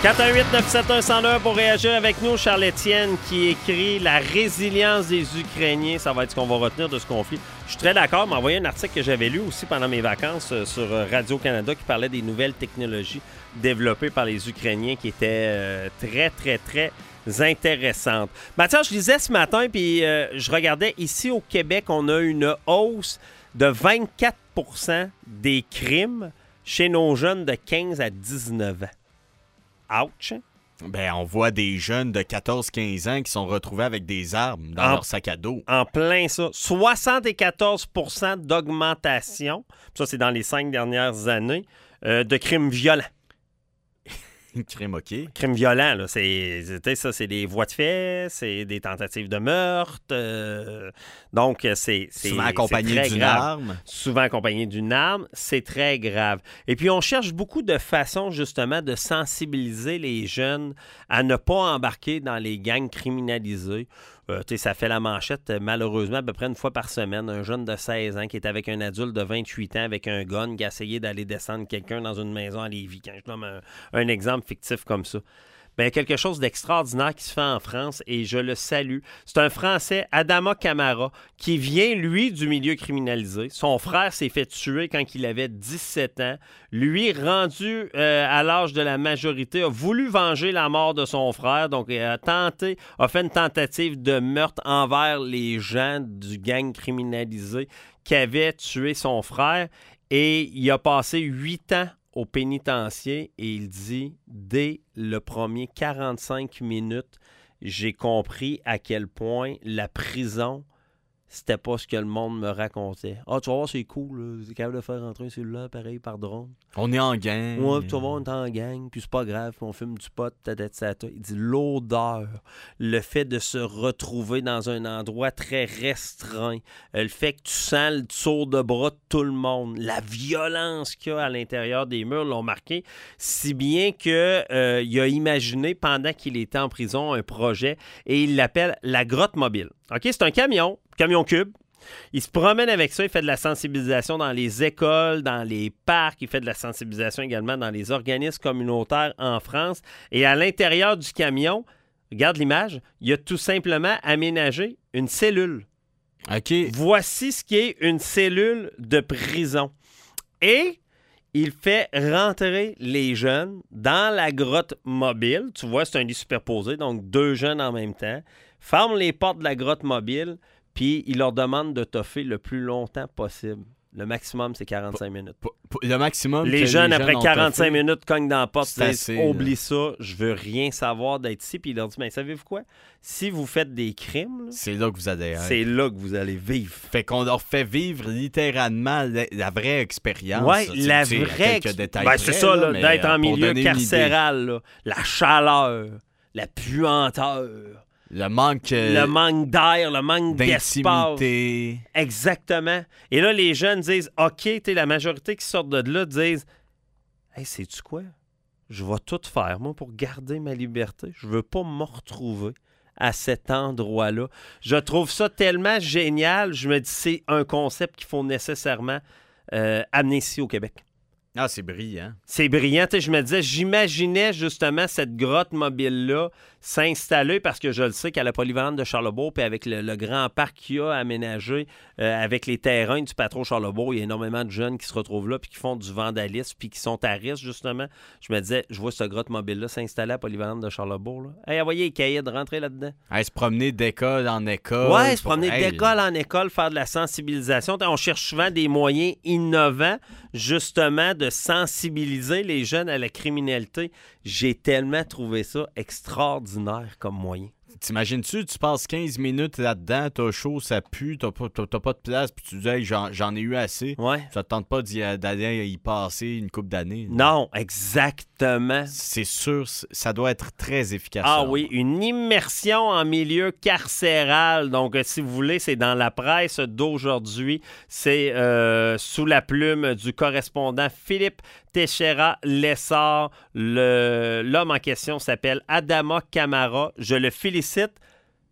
418-971-101 pour réagir avec nous. Charles-Étienne qui écrit « La résilience des Ukrainiens ». Ça va être ce qu'on va retenir de ce conflit. Je suis très d'accord. M'a envoyé un article que j'avais lu aussi pendant mes vacances sur Radio-Canada qui parlait des nouvelles technologies développées par les Ukrainiens qui étaient très, très, très intéressantes. Mathieu, je lisais ce matin puis je regardais ici au Québec, on a une hausse de 24 % des crimes chez nos jeunes de 15 à 19 ans. Ouch! Ben, on voit des jeunes de 14-15 ans qui sont retrouvés avec des armes dans leur sac à dos. En plein ça. 74 % d'augmentation, ça c'est dans les 5 dernières années, de crimes violents. Crime, OK. Crimes violents, là, c'est des voies de fait, c'est des tentatives de meurtre. Donc, c'est souvent accompagné d'une arme. Souvent accompagné d'une arme, c'est très grave. Et puis, on cherche beaucoup de façons, justement, de sensibiliser les jeunes à ne pas embarquer dans les gangs criminalisés. Ça fait la manchette, malheureusement, à peu près une fois par semaine. Un jeune de 16 ans qui est avec un adulte de 28 ans avec un gun qui a essayé d'aller descendre quelqu'un dans une maison à Lévis. Quand je donne un exemple fictif comme ça. Bien, quelque chose d'extraordinaire qui se fait en France et je le salue. C'est un Français, Adama Camara, qui vient, lui, du milieu criminalisé. Son frère s'est fait tuer quand il avait 17 ans. Lui, rendu à l'âge de la majorité, a voulu venger la mort de son frère. Donc, a fait une tentative de meurtre envers les gens du gang criminalisé qui avaient tué son frère. Et il a passé 8 ans au pénitencier et il dit, dès le premier 45 minutes, j'ai compris à quel point la prison, c'était pas ce que le monde me racontait. Ah, tu vas voir, c'est cool, là. C'est capable de faire rentrer un cellulaire pareil par drone. On est en gang. Ouais, tu vas voir, on est en gang, puis c'est pas grave, puis on fume du pot, Il dit l'odeur, le fait de se retrouver dans un endroit très restreint, le fait que tu sens le tour de bras de tout le monde, la violence qu'il y a à l'intérieur des murs l'ont marqué, si bien que il a imaginé pendant qu'il était en prison un projet et il l'appelle la grotte mobile. OK, c'est un camion cube. Il se promène avec ça, il fait de la sensibilisation dans les écoles, dans les parcs, il fait de la sensibilisation également dans les organismes communautaires en France. Et à l'intérieur du camion, regarde l'image, il a tout simplement aménagé une cellule. OK. Voici ce qui est une cellule de prison. Et il fait rentrer les jeunes dans la grotte mobile. Tu vois, c'est un lit superposé, donc 2 jeunes en même temps. Ferme les portes de la grotte mobile. Puis, il leur demande de toffer le plus longtemps possible. Le maximum, c'est 45 minutes. Le maximum. Les jeunes, après 45 toffé, minutes, cognent dans la porte. Disent, oublie ça, je veux rien savoir d'être ici. Puis, il leur dit, mais savez-vous quoi? Si vous faites des crimes, là, c'est là que vous allez être. C'est là que vous allez vivre. Fait qu'on leur fait vivre littéralement la vraie expérience. Oui, la vraie expérience. C'est ça, là, d'être en milieu carcéral. Là, la chaleur, la puanteur. Le manque d'air, le manque d'espace. Exactement. Et là, les jeunes disent, OK, la majorité qui sort de là disent, hey, sais-tu quoi? Je vais tout faire, moi, pour garder ma liberté. Je veux pas me retrouver à cet endroit-là. Je trouve ça tellement génial. Je me dis, c'est un concept qu'il faut nécessairement amener ici au Québec. Ah, c'est brillant. C'est brillant. Je me disais, j'imaginais justement cette grotte mobile-là s'installer parce que je le sais qu'à la polyvalente de Charlesbourg puis avec le grand parc qu'il y a aménagé avec les terrains du Patro Charlesbourg, il y a énormément de jeunes qui se retrouvent là puis qui font du vandalisme puis qui sont à risque, justement. Je me disais, je vois cette grotte mobile-là s'installer à la polyvalente de Charlesbourg. Là. Hey, envoyez les cahiers de rentrer là-dedans. Hey, se promener d'école en école. Ouais, se promener d'école en école, faire de la sensibilisation. On cherche souvent des moyens innovants, justement, de sensibiliser les jeunes à la criminalité. J'ai tellement trouvé ça extraordinaire comme moyen. T'imagines-tu, tu passes 15 minutes là-dedans, t'as chaud, ça pue, t'as pas de place, puis tu dis hey, j'en ai eu assez. Ouais. Ça te tente pas d'aller y passer une couple d'années. Non, exactement. C'est sûr, ça doit être très efficace. Ah oui, une immersion en milieu carcéral. Donc, si vous voulez, c'est dans la presse d'aujourd'hui. C'est sous la plume du correspondant Philippe Teixeira-Lessard. L'homme en question s'appelle Adama Camara. Je le félicite.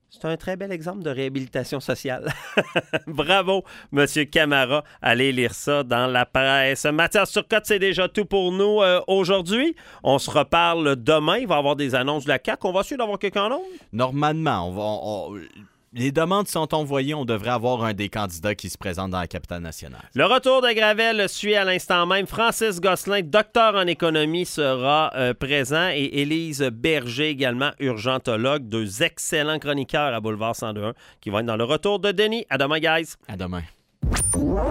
C'est un très bel exemple de réhabilitation sociale. Bravo, M. Camara. Allez lire ça dans la presse. Mathias Turcotte, c'est déjà tout pour nous aujourd'hui. On se reparle demain. Il va y avoir des annonces de la CAQ. On va essayer d'avoir quelqu'un d'autre? Normalement, les demandes sont envoyées. On devrait avoir un des candidats qui se présente dans la capitale nationale. Le retour de Gravel suit à l'instant même. Francis Gosselin, docteur en économie, sera présent et Élise Berger, également urgentologue, deux excellents chroniqueurs à Boulevard 102.1 qui vont être dans le retour de Denis. À demain, guys. À demain.